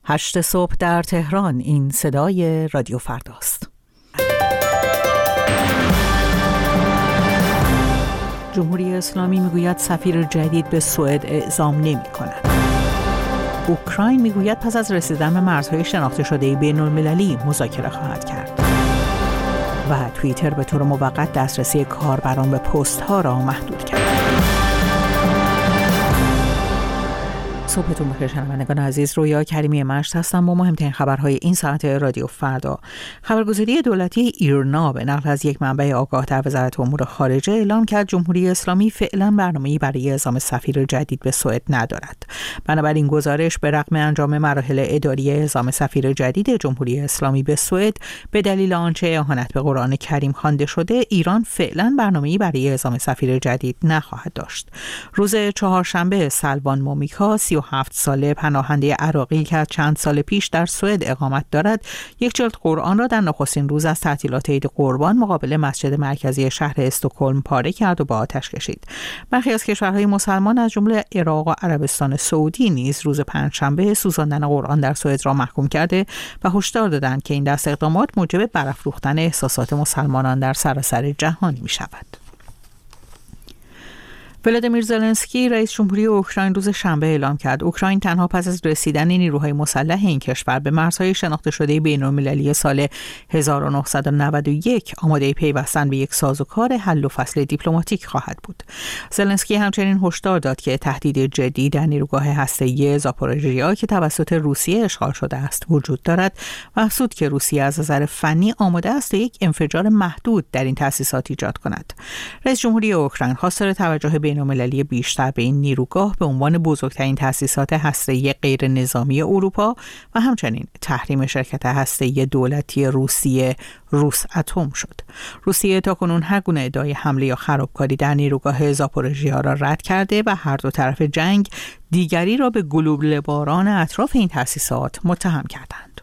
8 صبح در تهران. این صدای رادیو فرداست. جمهوری اسلامی میگوید سفیر جدید به سوئد اعزام نمی‌کند. اوکراین میگوید پس از رسیدن به مرزهای شناخته شده بین‌المللی مذاکره خواهد کرد. و توییتر به طور موقت دسترسی کاربران به پست‌ها را محدود کرد. صبحتون بخیر شنوندگان عزیز، رویا کریمی مشت هستم با مهمترین خبرهای این ساعت رادیو فردا. خبرگزاری دولتی ایرنا به نقل از یک منبع آگاه در وزارت امور خارجه اعلام کرد جمهوری اسلامی فعلا برنامه‌ای برای اعزام سفیر جدید به سوئد ندارد. بنابراین گزارش به رغم انجام مراحل اداری اعزام سفیر جدید جمهوری اسلامی به سوئد به دلیل آنچه اهانت به قرآن کریم خوانده شده، ایران فعلا برنامه‌ای برای اعزام سفیر جدید نخواهد داشت. روز چهارشنبه سلوان مومیکا 37 ساله پناهنده عراقی که چند سال پیش در سوئد اقامت دارد، یک جلد قرآن را در نخستین روز از تعطیلات عید قربان مقابل مسجد مرکزی شهر استکهلم پاره کرد و با آتش کشید. برخی از کشورهای مسلمان از جمله عراق و عربستان سعودی نیز روز پنجشنبه سوزاندن قرآن در سوئد را محکوم کرده و هشدار دادند که این دست اقدامات موجب برافروختن احساسات مسلمانان در سراسر جهان می‌شود. ولادیمیر زلنسکی رئیس جمهوری اوکراین روز شنبه اعلام کرد اوکراین تنها پس از رسیدن نیروهای مسلح این کشور به مرزهای شناخته شده بین‌المللی سال 1991 آماده پیوستن به یک سازوکار حل و فصل دیپلماتیک خواهد بود. زلنسکی همچنین هشدار داد که تهدید جدی در نیروگاه هسته‌ای زاپوروژیا که توسط روسیه اشغال شده است وجود دارد و افزود که روسیه از نظر فنی آماده است یک انفجار محدود در این تأسیسات ایجاد کند. رئیس جمهوری اوکراین خواستار توجه بین‌المللی بیشتر به این نیروگاه به عنوان بزرگترین تأسیسات هسته‌ای غیر نظامی اروپا و همچنین تحریم شرکت هسته‌ای دولتی روسیه روساتم شد. روسیه تاکنون هر گونه ادعای حمله یا خرابکاری در نیروگاه زاپوروژیا را رد کرده و هر دو طرف جنگ دیگری را به گلوله باران اطراف این تأسیسات متهم کردند.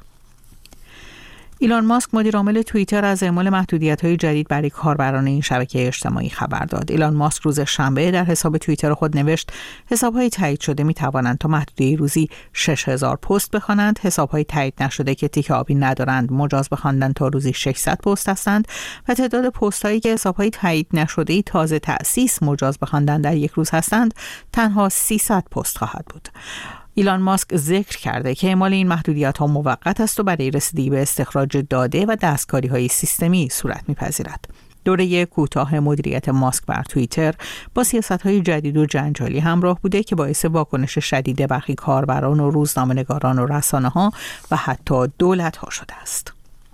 ایلان ماسک مدیر عامل توییتر از اعمال محدودیت‌های جدید برای کاربران این شبکه اجتماعی خبر داد. ایلان ماسک روز شنبه در حساب توییتر خود نوشت حساب‌های تایید شده می‌توانند تا محدوده روزی 6000 پست بخوانند. حساب‌های تایید نشده که تیک آبی ندارند مجاز بخواندن تا روزی 600 پست هستند و تعداد پست‌هایی که حساب‌های تایید نشده تازه تأسیس مجاز بخواندن در یک روز هستند تنها 300 پست خواهد بود. ایلان ماسک ذکر کرده که اعمال این محدودیت‌ها موقت است و برای رسیدگی به استخراج داده و دستکاری‌های سیستمی صورت می‌پذیرد. دوره کوتاه مدیریت ماسک بر توییتر با سیاست‌های جدید و جنجالی همراه بوده که باعث واکنش شدید برخی کاربران و روزنامه‌نگاران و رسانه‌ها و حتی دولت‌ها شده است.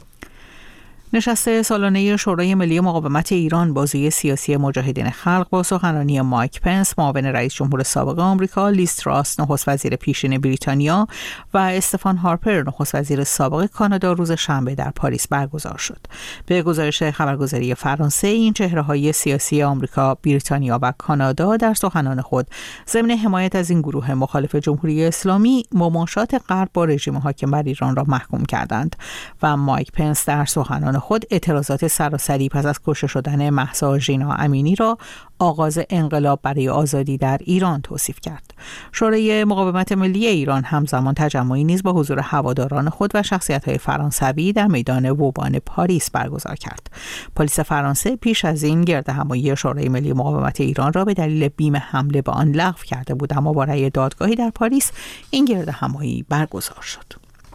نشست سالانه شورای ملی مقاومت ایران بازوی سیاسی مجاهدین خلق با سخنرانی مایک پنس معاون رئیس جمهور سابق آمریکا، لیز تراس نخست وزیر پیشین بریتانیا و استفان هارپر نخست وزیر سابق کانادا روز شنبه در پاریس برگزار شد. به گزارش خبرگزاری فرانسه این چهره‌های سیاسی آمریکا، بریتانیا و کانادا در سخنان خود ضمن حمایت از این گروه مخالف جمهوری اسلامی مماشات غرب با رژیم حاکم بر ایران را محکوم کردند و مایک پنس در سخنان خود اعتراضات سراسری پس از کشته شدن مهسا ژینا امینی را آغاز انقلاب برای آزادی در ایران توصیف کرد. شورای مقاومت ملی ایران همزمان تجمعی نیز با حضور هواداران خود و شخصیت‌های فرانسوی در میدان ووبان پاریس برگزار کرد. پلیس فرانسه پیش از این گردهمایی شورای ملی مقاومت ایران را به دلیل بیم حمله به آن لغو کرده بود، اما با رأی دادگاهی در پاریس این گردهمایی برگزار شد.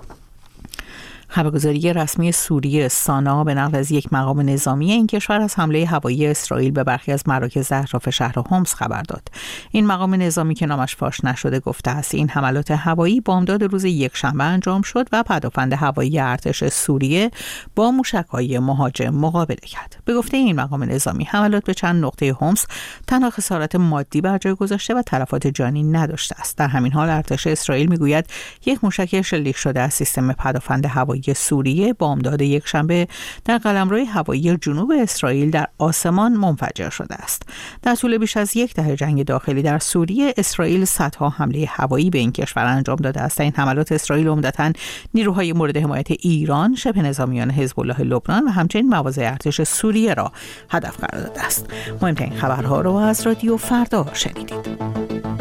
خبرگزاری رسمی سوریه سانا به نقل از یک مقام نظامی این کشور از حمله هوایی اسرائیل به برخی از مراکز اطراف شهر حمص خبر داد. این مقام نظامی که نامش فاش نشده گفته است این حملات هوایی بامداد روز یکشنبه انجام شد و پدافند هوایی ارتش سوریه با موشک‌های مهاجم مقابله کرد. به گفته این مقام نظامی حملات به چند نقطه حمص تنها خسارت مادی بر جای گذاشته و تلفات جانی نداشته است. در همین حال ارتش اسرائیل میگوید یک موشک شلیک شده از سیستم پدافند هوایی سوریه بامداد یکشنبه در قلمرو هوایی جنوب اسرائیل در آسمان منفجر شده است. در طول بیش از یک دهه جنگ داخلی در سوریه اسرائیل صدها حمله هوایی به این کشور انجام داده است. این حملات اسرائیل عمدتاً نیروهای مورد حمایت ایران، شبه نظامیان حزب الله لبنان و همچنین مواضع ارتش سوریه را هدف قرار داده است. مهمترین خبرها را از رادیو فردا شنیدید.